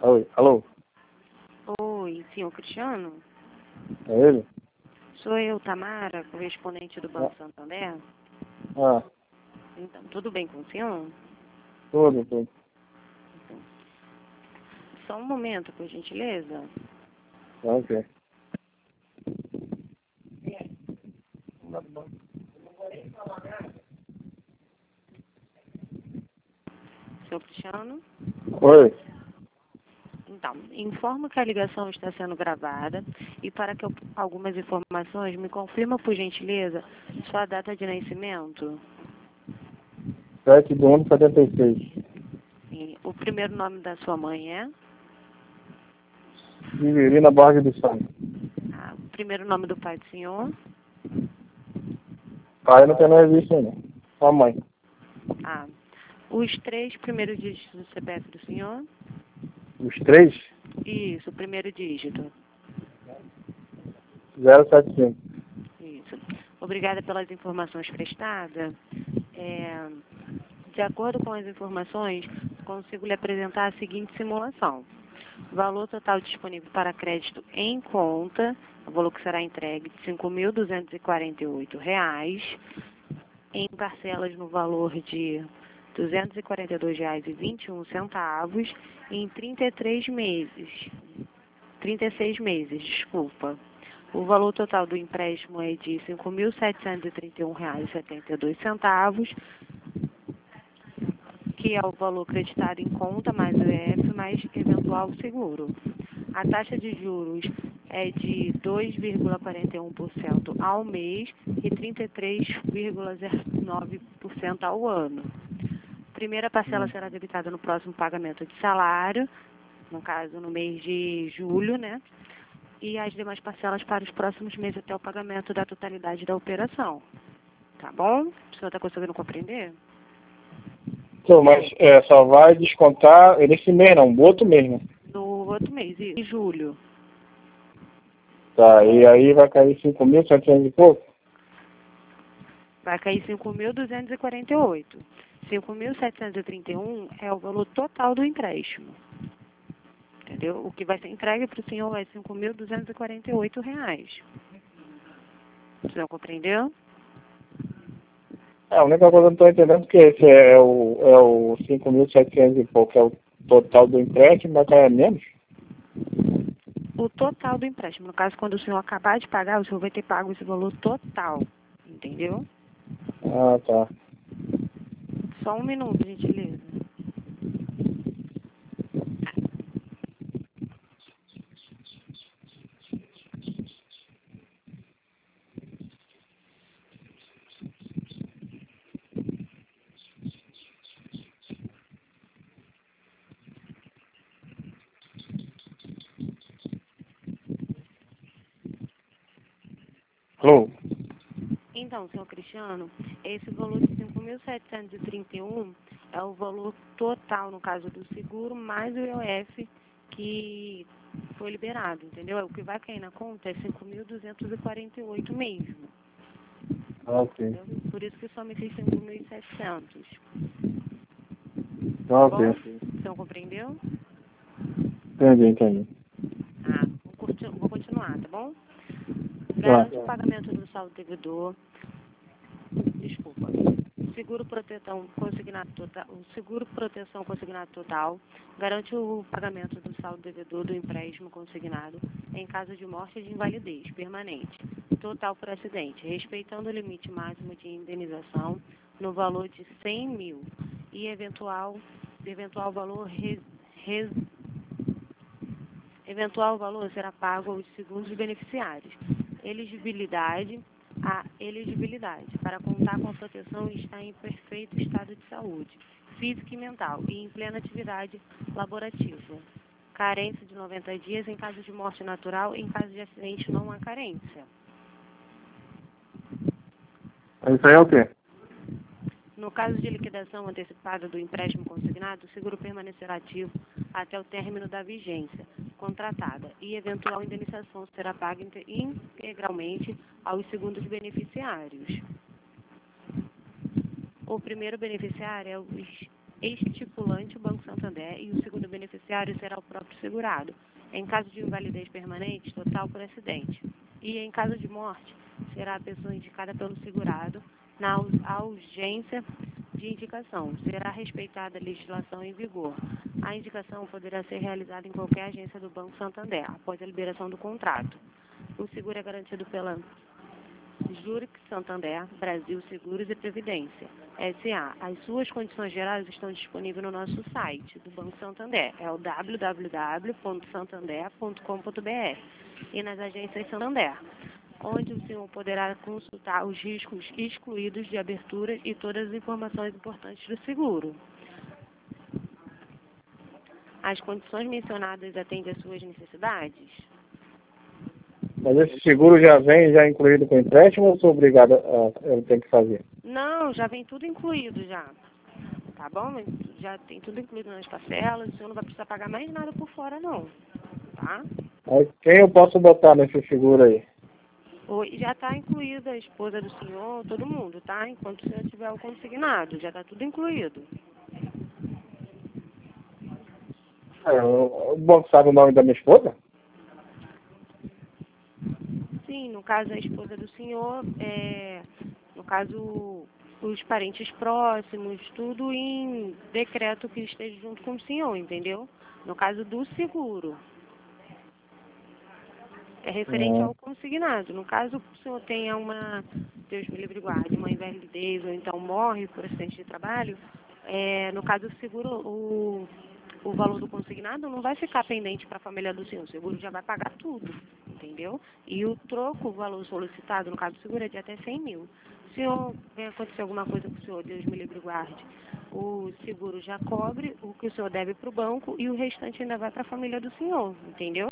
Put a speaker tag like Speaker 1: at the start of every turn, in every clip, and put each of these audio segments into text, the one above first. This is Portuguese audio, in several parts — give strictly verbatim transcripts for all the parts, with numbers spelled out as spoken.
Speaker 1: Oi, alô?
Speaker 2: Oi, senhor Cristiano?
Speaker 1: É ele?
Speaker 2: Sou eu, Tamara, correspondente do Banco
Speaker 1: Ah,
Speaker 2: Santander.
Speaker 1: ah,
Speaker 2: Então, tudo bem com o senhor?
Speaker 1: tudo, tudo.
Speaker 2: Só um momento, por gentileza.
Speaker 1: Tá ok.
Speaker 2: Senhor Cristiano?
Speaker 1: Oi,
Speaker 2: Então, informo que a ligação está sendo gravada e para que eu, algumas informações, me confirma, por gentileza, sua data de nascimento
Speaker 1: sete de um de setenta e seis.
Speaker 2: e o primeiro nome da sua mãe é?
Speaker 1: Viverina Borges do Santos.
Speaker 2: Ah, o primeiro nome do pai do senhor?
Speaker 1: Pai não tem no registro ainda. Só mãe.
Speaker 2: Ah, os três primeiros dígitos do C P F do senhor?
Speaker 1: Os três?
Speaker 2: Isso, o primeiro dígito.
Speaker 1: zero sete cinco.
Speaker 2: Isso. Obrigada pelas informações prestadas. É, de acordo com as informações, consigo lhe apresentar a seguinte simulação. Valor total disponível para crédito em conta, o valor que será entregue de cinco mil duzentos e quarenta e oito reais, em parcelas no valor de duzentos e quarenta e dois reais e vinte e um centavos, em trinta e três meses. trinta e seis meses, desculpa. O valor total do empréstimo é de cinco mil setecentos e trinta e um reais e setenta e dois centavos, que é o valor creditado em conta, mais o I F, mais eventual seguro. A taxa de juros é de dois vírgula quarenta e um por cento ao mês e trinta e três vírgula zero nove por cento ao ano. Primeira parcela
Speaker 1: Hum.
Speaker 2: será debitada no próximo pagamento de salário, no caso no mês de julho, né? E as demais parcelas para os próximos meses até o pagamento da totalidade da operação. Tá bom? O senhor está conseguindo compreender?
Speaker 1: Então, mas é, só vai descontar nesse mês não, no outro mês, né?
Speaker 2: No outro mês, em julho.
Speaker 1: Tá, e aí vai cair cinco mil setecentos e pouco?
Speaker 2: Vai cair cinco mil duzentos e quarenta e oito. cinco mil setecentos e trinta e um é o valor total do empréstimo. Entendeu? O que vai ser entregue para o senhor é cinco mil duzentos e quarenta e oito reais. O senhor compreendeu?
Speaker 1: É, a única coisa que eu não estou entendendo é que esse é o, é o cinco mil e setecentos e pouco, é o total do empréstimo, vai cair menos?
Speaker 2: O total do empréstimo. No caso, quando o senhor acabar de pagar, o senhor vai ter pago esse valor total. Entendeu?
Speaker 1: Ah, tá.
Speaker 2: Só um minuto, gentileza.
Speaker 1: Alô?
Speaker 2: Então, senhor Cristiano, esse valor de cinco mil setecentos e trinta e um é o valor total, no caso do seguro, mais o I O F que foi liberado, entendeu? O que vai cair na conta é cinco mil duzentos e quarenta e oito mesmo,
Speaker 1: Ah, ok.
Speaker 2: entendeu? Por isso que some esses cinco mil e setecentos.
Speaker 1: Ah,
Speaker 2: Bom,
Speaker 1: ok.
Speaker 2: o senhor compreendeu?
Speaker 1: Entendi, entendi.
Speaker 2: Ah, vou, curti- vou continuar, tá bom?
Speaker 1: Tá.
Speaker 2: Garante o pagamento do saldo devedor. Desculpa. Seguro proteção consignado total, o seguro proteção consignado total garante o pagamento do saldo devedor do empréstimo consignado em caso de morte ou de invalidez permanente, total por acidente, respeitando o limite máximo de indenização no valor de cem mil e eventual eventual valor res, res, eventual valor será pago aos segundos beneficiários. Elegibilidade. A elegibilidade para contar com a proteção está em perfeito estado de saúde, física e mental, e em plena atividade laborativa. Carência de noventa dias em caso de morte natural, em caso de acidente não há carência.
Speaker 1: Isso aí é o quê?
Speaker 2: No caso de liquidação antecipada do empréstimo consignado, o seguro permanecerá ativo até o término da vigência contratada e eventual indenização será paga integralmente aos segundos beneficiários. O primeiro beneficiário é o estipulante o Banco Santander e o segundo beneficiário será o próprio segurado. Em caso de invalidez permanente, total por acidente. E em caso de morte, será a pessoa indicada pelo segurado na aus- ausência de indicação. Será respeitada a legislação em vigor. A indicação poderá ser realizada em qualquer agência do Banco Santander, após a liberação do contrato. O seguro é garantido pela Zurich Santander, Brasil Seguros e Previdência, S A. As suas condições gerais estão disponíveis no nosso site do Banco Santander, é o w w w ponto santander ponto com ponto b r, e nas agências Santander, onde o senhor poderá consultar os riscos excluídos de abertura e todas as informações importantes do seguro. As condições mencionadas atendem às suas necessidades?
Speaker 1: Mas esse seguro já vem já incluído com empréstimo ou sou obrigado a eu tenho que fazer?
Speaker 2: Não, já vem tudo incluído já. Tá bom? Já tem tudo incluído nas parcelas, o senhor não vai precisar pagar mais nada por fora não. Tá?
Speaker 1: Aí, quem eu posso botar nesse seguro aí?
Speaker 2: Oi, já está incluída a esposa do senhor, todo mundo, tá? Enquanto o senhor tiver o consignado, já está tudo incluído.
Speaker 1: É, o o banco sabe o nome da minha esposa?
Speaker 2: Sim, no caso a esposa do senhor, é, no caso os parentes próximos, tudo em decreto que esteja junto com o senhor, entendeu? No caso do seguro. É referente
Speaker 1: Hum.
Speaker 2: ao consignado. No caso o senhor tenha uma, Deus me livre e guarde, uma invalidez ou então morre por acidente de trabalho, é, no caso do seguro, o, o valor do consignado não vai ficar pendente para a família do senhor. O seguro já vai pagar tudo, entendeu? E o troco, o valor solicitado, no caso do seguro, é de até cem mil. Se senhor vem acontecer alguma coisa com o senhor, Deus me livre e guarde, o seguro já cobre o que o senhor deve para o banco e o restante ainda vai para a família do senhor, entendeu?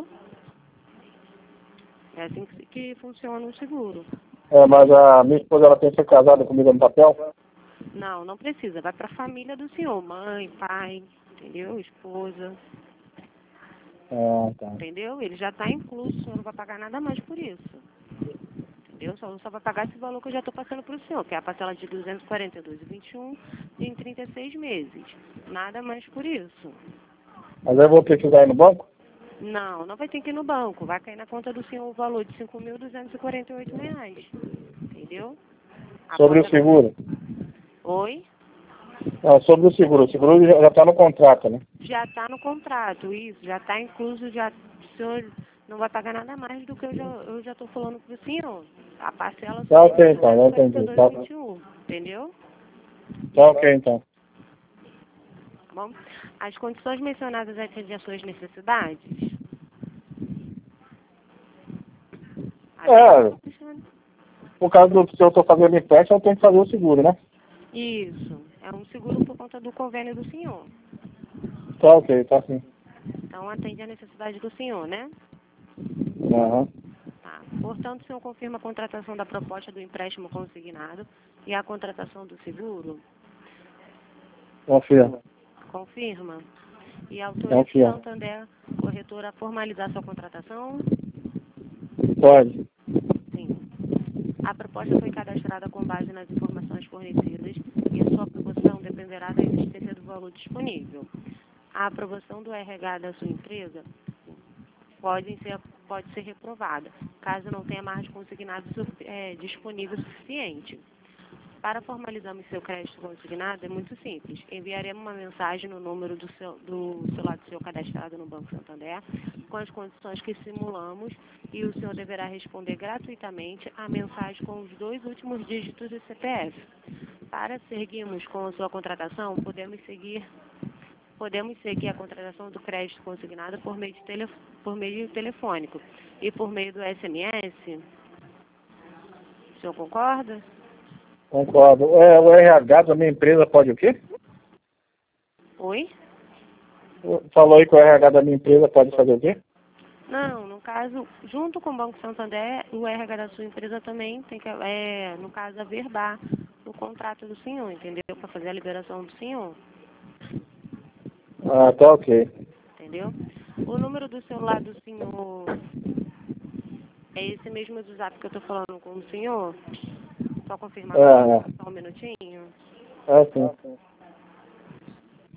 Speaker 2: É assim que, que funciona o seguro.
Speaker 1: É, mas a minha esposa ela tem que ser casada comigo no papel?
Speaker 2: Não, não precisa. Vai para a família do senhor. Mãe, pai, entendeu? Esposa,
Speaker 1: Ah, tá.
Speaker 2: entendeu? Ele já está incluso, o senhor não vai pagar nada mais por isso. Entendeu? Só, só vai pagar esse valor que eu já estou passando para o senhor, que é a parcela de duzentos e quarenta e dois reais e vinte e um centavos em trinta e seis meses. Nada mais por isso.
Speaker 1: Mas eu vou precisar ir no banco?
Speaker 2: Não, não vai ter que ir no banco. Vai cair na conta do senhor o valor de cinco mil duzentos e quarenta e oito reais. Entendeu?
Speaker 1: Sobre
Speaker 2: Após
Speaker 1: o
Speaker 2: a...
Speaker 1: seguro?
Speaker 2: Oi?
Speaker 1: Ah, sobre o seguro. O seguro já está no contrato, né?
Speaker 2: Já está no contrato, isso, já está incluso, já, o senhor não vai pagar nada mais do que eu já eu já estou falando para o senhor. A parcela
Speaker 1: Tá
Speaker 2: só
Speaker 1: ok,
Speaker 2: é
Speaker 1: então, já entendi. Tá,
Speaker 2: duzentos e quarenta e dois reais e vinte e um, entendeu?
Speaker 1: tá ok, então.
Speaker 2: Tá bom? As condições mencionadas atendem às suas necessidades?
Speaker 1: É, por causa do se eu estou fazendo empréstimo, eu tenho que fazer o seguro, né?
Speaker 2: Isso, é um seguro por conta do convênio do senhor.
Speaker 1: Tá ok, tá sim.
Speaker 2: Então atende à necessidade do senhor, né?
Speaker 1: Aham.
Speaker 2: Tá. Portanto, o senhor confirma a contratação da proposta do empréstimo consignado e a contratação do seguro?
Speaker 1: Confia.
Speaker 2: Confirma. E autoriza o
Speaker 1: Confia.
Speaker 2: Santander Corretora a formalizar sua contratação?
Speaker 1: Pode.
Speaker 2: Sim. A proposta foi cadastrada com base nas informações fornecidas e a sua aprovação dependerá da existência do valor disponível. A aprovação do R H da sua empresa pode ser, pode ser reprovada, caso não tenha margem consignado é, disponível suficiente. Para formalizarmos seu crédito consignado é muito simples. Enviaremos uma mensagem no número do, seu, do celular do senhor cadastrado no Banco Santander com as condições que simulamos e o senhor deverá responder gratuitamente a mensagem com os dois últimos dígitos do C P F. Para seguirmos com a sua contratação, podemos seguir, podemos seguir a contratação do crédito consignado por meio, de tele, por meio telefônico e por meio do S M S. O senhor concorda?
Speaker 1: Concordo. É, o R H da minha empresa pode o quê?
Speaker 2: Oi?
Speaker 1: Falou aí que o R H da minha empresa pode fazer o quê?
Speaker 2: Não, no caso, junto com o Banco Santander, o R H da sua empresa também tem que, é, no caso, averbar o contrato do senhor, entendeu? Para fazer a liberação do senhor,
Speaker 1: Ah, tá ok.
Speaker 2: entendeu? O número do celular do senhor é esse mesmo do zap que eu estou falando com o senhor? Só confirmar,
Speaker 1: É, é.
Speaker 2: só um minutinho.
Speaker 1: É sim.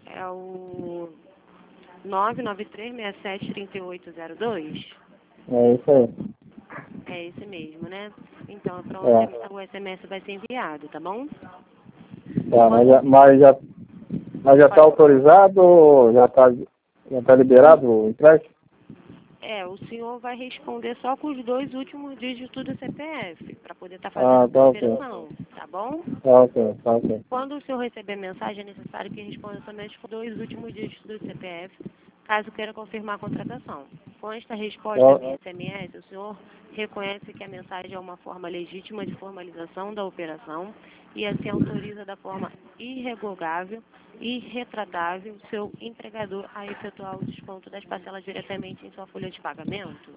Speaker 2: É o nove nove três seis sete três oito zero dois?
Speaker 1: É isso aí.
Speaker 2: É esse mesmo, né? Então, para
Speaker 1: É.
Speaker 2: onde o S M S vai ser enviado, tá bom?
Speaker 1: Tá, mas já, mas já, mas já está autorizado ou já está já tá liberado o empréstimo?
Speaker 2: É, o senhor vai responder só com os dois últimos dígitos do C P F, para poder estar
Speaker 1: Ah,
Speaker 2: fazendo
Speaker 1: tá
Speaker 2: a
Speaker 1: ok.
Speaker 2: operação, tá bom?
Speaker 1: Tá ok, tá ok.
Speaker 2: Quando o senhor receber mensagem, é necessário que responda somente com dois últimos dígitos do C P F, caso queira confirmar a contratação. Com esta resposta
Speaker 1: Tá,
Speaker 2: via S M S, o senhor reconhece que a mensagem é uma forma legítima de formalização da operação e assim autoriza da forma irrevogável e retratável seu empregador a efetuar o desconto das parcelas diretamente em sua folha de pagamento?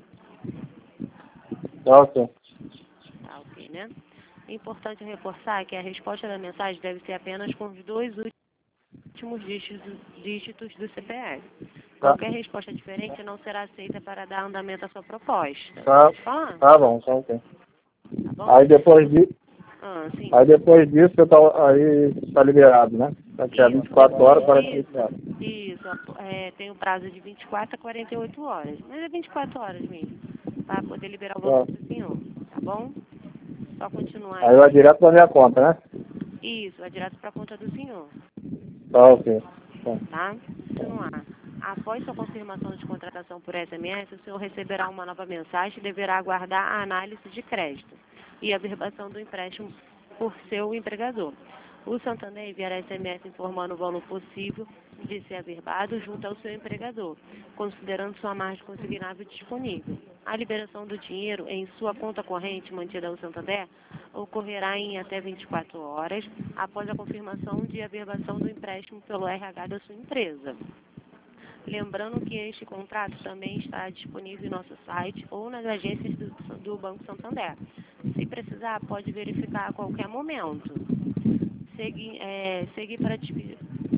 Speaker 1: tá ok.
Speaker 2: Tá ok, né? É importante reforçar que a resposta da mensagem deve ser apenas com os dois últimos dígitos, dígitos do C P F.
Speaker 1: Tá,
Speaker 2: Qualquer resposta diferente não será aceita para dar andamento à sua proposta.
Speaker 1: tá,
Speaker 2: Pode falar?
Speaker 1: tá bom, tá ok.
Speaker 2: Tá bom?
Speaker 1: Aí depois disso,
Speaker 2: Ah, sim.
Speaker 1: aí depois disso eu tá, aí tá liberado, né? Daqui a vinte e
Speaker 2: Isso,
Speaker 1: quatro horas
Speaker 2: depois
Speaker 1: parece que
Speaker 2: disso,
Speaker 1: tá.
Speaker 2: isso, é, tem o prazo de vinte e quatro a quarenta e oito horas. Mas é vinte e quatro horas mesmo, para poder liberar o valor
Speaker 1: Tá.
Speaker 2: do senhor, tá bom? Só continuar
Speaker 1: Aí vai
Speaker 2: aí.
Speaker 1: direto pra minha conta, né?
Speaker 2: Isso, vai direto para a conta do senhor.
Speaker 1: Tá ok. Tá.
Speaker 2: Tá? Continuar. Após sua confirmação de contratação por S M S, o senhor receberá uma nova mensagem e deverá aguardar a análise de crédito e a averbação do empréstimo por seu empregador. O Santander enviará S M S informando o valor possível de ser averbado junto ao seu empregador, considerando sua margem consignável disponível. A liberação do dinheiro em sua conta corrente mantida ao Santander ocorrerá em até vinte e quatro horas após a confirmação de averbação do empréstimo pelo R H da sua empresa. Lembrando que este contrato também está disponível em nosso site ou nas agências do, do Banco Santander. Se precisar, pode verificar a qualquer momento. Segui, é, seguir para despedir.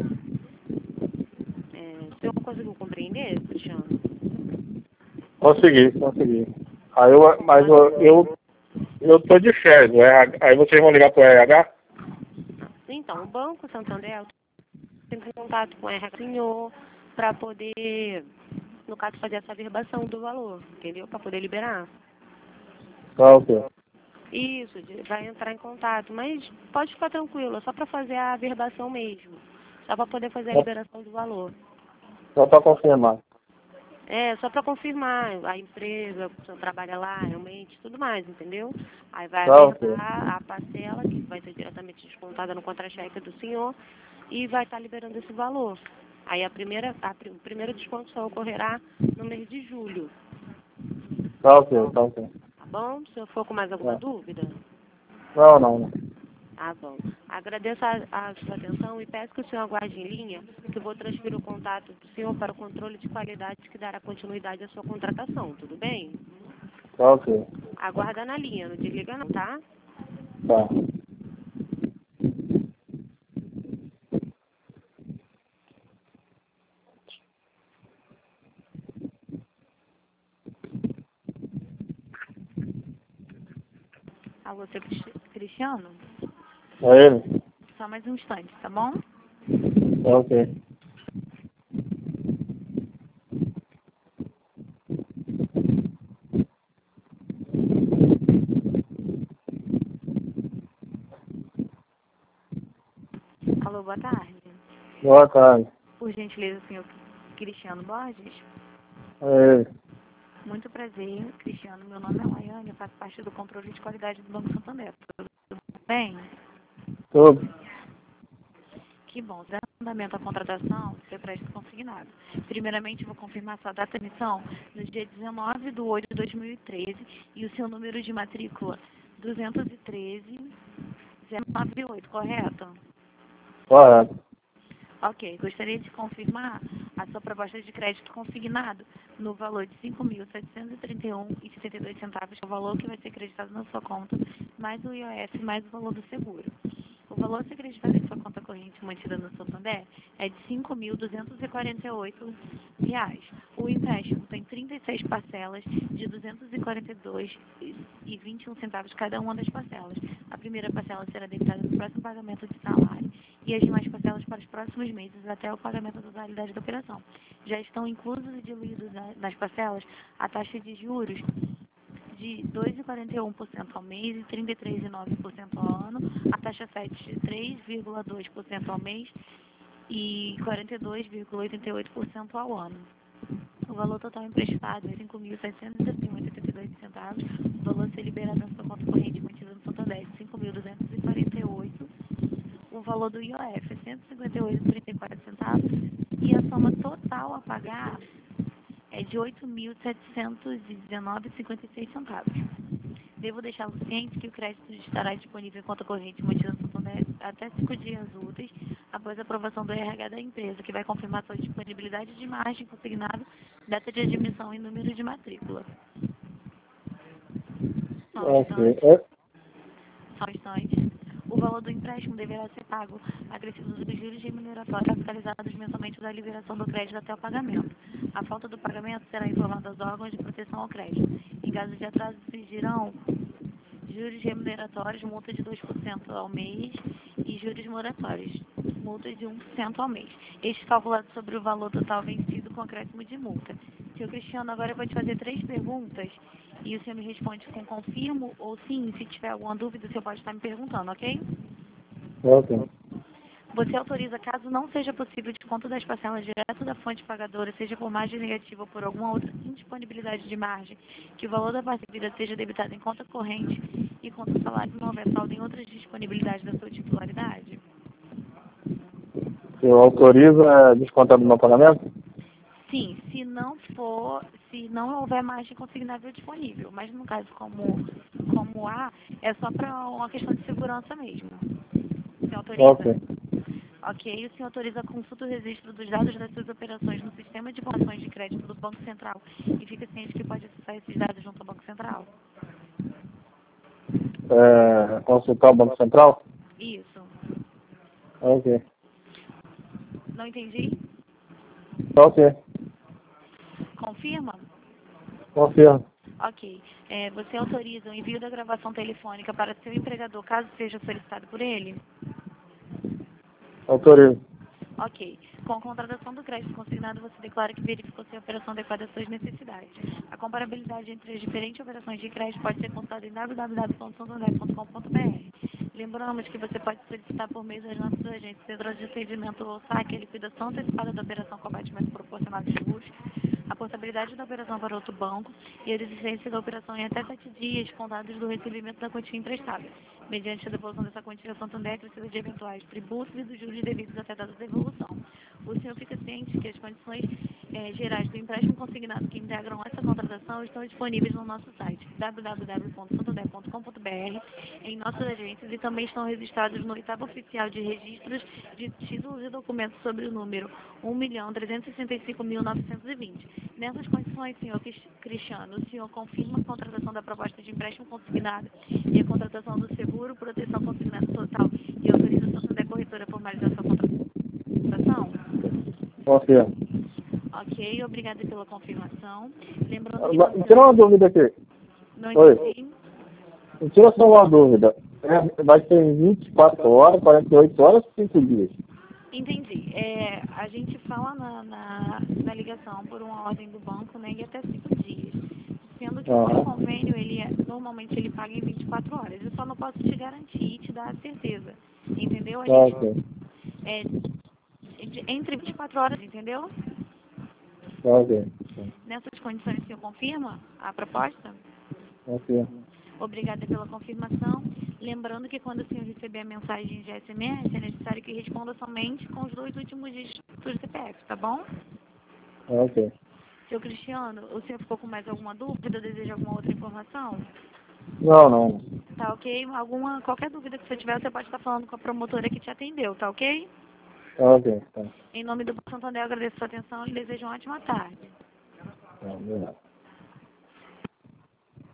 Speaker 2: É, o senhor conseguiu compreender, Cristiano?
Speaker 1: Consegui, consegui. Aí eu, mas eu, eu, eu tô de férias, o R H, aí vocês vão ligar pro R H?
Speaker 2: Então, o Banco Santander tem contato com o R H do senhor para poder, no caso, fazer essa averbação do valor, entendeu? Para poder liberar.
Speaker 1: Tá ok.
Speaker 2: Isso, de- vai entrar em contato, mas pode ficar tranquilo, é só para fazer a averbação mesmo, só para poder fazer a
Speaker 1: Só,
Speaker 2: liberação do valor.
Speaker 1: só pra confirmar.
Speaker 2: É, só para confirmar a empresa, o senhor trabalha lá, realmente, tudo mais, entendeu? Aí vai
Speaker 1: Tá ok.
Speaker 2: averbar a parcela, que vai ser diretamente descontada no contra-cheque do senhor, e vai estar liberando esse valor. Aí a primeira, a, pri- o primeiro desconto só ocorrerá no mês de julho,
Speaker 1: Tá ok, tá ok.
Speaker 2: tá bom? Se eu for com mais alguma
Speaker 1: Tá.
Speaker 2: dúvida?
Speaker 1: Não, não, não.
Speaker 2: Tá bom. Agradeço a, a sua atenção e peço que o senhor aguarde em linha, que eu vou transferir o contato do senhor para o controle de qualidade que dará continuidade à sua contratação, tudo bem?
Speaker 1: Tá ok.
Speaker 2: Aguarda na linha, não desliga não, tá?
Speaker 1: Tá.
Speaker 3: A você, Cristiano,
Speaker 1: É ele?
Speaker 3: só mais um instante, tá bom?
Speaker 1: Tá ok.
Speaker 3: Alô, boa tarde.
Speaker 1: Boa tarde.
Speaker 3: Por gentileza, senhor Cristiano Borges.
Speaker 1: É ele.
Speaker 3: Muito prazer, Cristiano. Meu nome é Laiane, eu faço parte do controle de qualidade do Banco Santander. Tudo bem?
Speaker 1: Tudo.
Speaker 3: Que bom. Dando andamento à contratação, você presta consignado. Primeiramente, vou confirmar sua data de emissão no dia dezenove de oito de dois mil e treze e o seu número de matrícula duzentos e treze zero nove oito, correto?
Speaker 1: Correto.
Speaker 3: Ok, gostaria de confirmar a sua proposta de crédito consignado no valor de cinco mil setecentos e trinta e um reais e setenta e dois centavos, que é o valor que vai ser acreditado na sua conta, mais o I O F, mais o valor do seguro. O valor a ser acreditado em sua conta corrente mantida no Santander é de cinco mil duzentos e quarenta e oito reais. O empréstimo tem trinta e seis parcelas de duzentos e quarenta e dois reais e vinte e um centavos cada uma das parcelas. A primeira parcela será debitada no próximo pagamento de salário e as demais parcelas para os próximos meses, até o pagamento da totalidade da operação. Já estão inclusos e diluídos nas parcelas a taxa de juros de dois vírgula quarenta e um por cento ao mês e trinta e três vírgula nove por cento ao ano, a taxa F E D de três vírgula dois por cento ao mês e quarenta e dois vírgula oitenta e oito por cento ao ano. O valor total emprestado é cinco mil setecentos e setenta e um vírgula setenta e dois centavos. O valor a ser liberado na sua conta corrente mantida no Santander é cinco mil duzentos e quarenta e oito. O valor do I O F é cento e cinquenta e oito vírgula trinta e quatro centavos. E a soma total a pagar é de oito mil setecentos e dezenove vírgula cinquenta e seis centavos. Devo deixá-lo ciente que o crédito estará disponível em conta corrente mantida no Santander até cinco dias úteis após a aprovação do R H da empresa, que vai confirmar sua disponibilidade de margem consignado, data de admissão e número de matrícula. Só um instante. Só um instante. O valor do empréstimo deverá ser pago acrescidos dos juros remuneratórios capitalizados mensalmente da liberação do crédito até o pagamento. A falta do pagamento será informada aos órgãos de proteção ao crédito. Em caso de atraso, exigirão juros remuneratórios, multa de dois por cento ao mês e juros moratórios, multa de um por cento ao mês. Este calculado sobre o valor total vencido com acréscimo de multa. Senhor Cristiano, agora eu vou te fazer três perguntas e o senhor me responde com confirmo ou sim. Se tiver alguma dúvida, o senhor pode estar me perguntando, ok?
Speaker 1: Ok.
Speaker 3: Você autoriza, caso não seja possível de conta das parcelas direto da fonte pagadora, seja por margem negativa ou por alguma outra indisponibilidade de margem, que o valor da parte devida seja debitado em conta corrente e conta salário não houver saldo em outras disponibilidades da sua titularidade?
Speaker 1: Eu autorizo a descontar do meu pagamento?
Speaker 3: Sim, se não for, se não houver margem consignável disponível. Mas no caso como, como há, é só para uma questão de segurança mesmo. Você autoriza?
Speaker 1: Ok.
Speaker 3: Ok, o senhor autoriza a consulta do registro dos dados das suas operações no sistema de informações de crédito do Banco Central e fica ciente que pode acessar esses dados junto ao Banco Central?
Speaker 1: É, consultar o Banco Central?
Speaker 3: Isso.
Speaker 1: Ok.
Speaker 3: Não entendi?
Speaker 1: Ok.
Speaker 3: Confirma?
Speaker 1: Confirmo.
Speaker 3: Ok. É, você autoriza o envio da gravação telefônica para seu empregador, caso seja solicitado por ele?
Speaker 1: Autorizo.
Speaker 3: Ok. Com a contratação do crédito consignado, você declara que verificou se a operação adequada às suas necessidades. A comparabilidade entre as diferentes operações de crédito pode ser consultada em w w w ponto santander ponto com ponto b r. Lembramos que você pode solicitar por meio das nossas agências centrais de atendimento ou saque a liquidação antecipada da operação com abatimento proporcional de juros, a portabilidade da operação para outro banco e a desistência da operação em até sete dias contados do recebimento da quantia emprestada, mediante a devolução dessa quantia ao Santander acrescida de eventuais tributos e dos juros devidos até a data da devolução. O senhor fica ciente que as condições eh, gerais do empréstimo consignado que integram essa contratação estão disponíveis no nosso site w w w ponto santander ponto com ponto b r, em nossas agências, e também estão registrados no oitavo oficial de registros de títulos e documentos sobre o número um milhão trezentos e sessenta e cinco mil novecentos e vinte. Nessas condições, senhor Cristiano, o senhor confirma a contratação da proposta de empréstimo consignado e a contratação do seguro, proteção consignado total e autoriza a Santander Corretora a formalizar sua contratação?
Speaker 1: Confirmo.
Speaker 3: Ok, obrigada pela confirmação. Lembrando que
Speaker 1: Tira uma dúvida aqui.
Speaker 3: não
Speaker 1: Oi.
Speaker 3: entendi.
Speaker 1: Tira só uma dúvida. É, vai ser em vinte e quatro horas, quarenta e oito horas, cinco dias.
Speaker 3: Entendi. É, a gente fala na, na, na ligação por uma ordem do banco, né, e até cinco dias. Sendo que o seu
Speaker 1: Aham.
Speaker 3: convênio, ele é, normalmente ele paga em vinte e quatro horas. Eu só não posso te garantir e te dar a certeza. Entendeu? A gente,
Speaker 1: Ok.
Speaker 3: é, de- entre vinte e quatro horas, entendeu?
Speaker 1: Ok.
Speaker 3: Nessas condições, o senhor confirma a proposta?
Speaker 1: Confirmo.
Speaker 3: Obrigada pela confirmação. Lembrando que quando o senhor receber a mensagem de S M S, é necessário que responda somente com os dois últimos dígitos do C P F, tá bom?
Speaker 1: Ok.
Speaker 3: Seu Cristiano, o senhor ficou com mais alguma dúvida? Deseja alguma outra informação?
Speaker 1: Não, não.
Speaker 3: Tá ok? Alguma, qualquer dúvida que você tiver, você pode estar falando com a promotora que te atendeu, tá ok?
Speaker 1: Ok. Tá.
Speaker 3: Em nome do Banco Santander, eu agradeço a sua atenção e desejo uma ótima tarde.
Speaker 1: Tá, obrigado.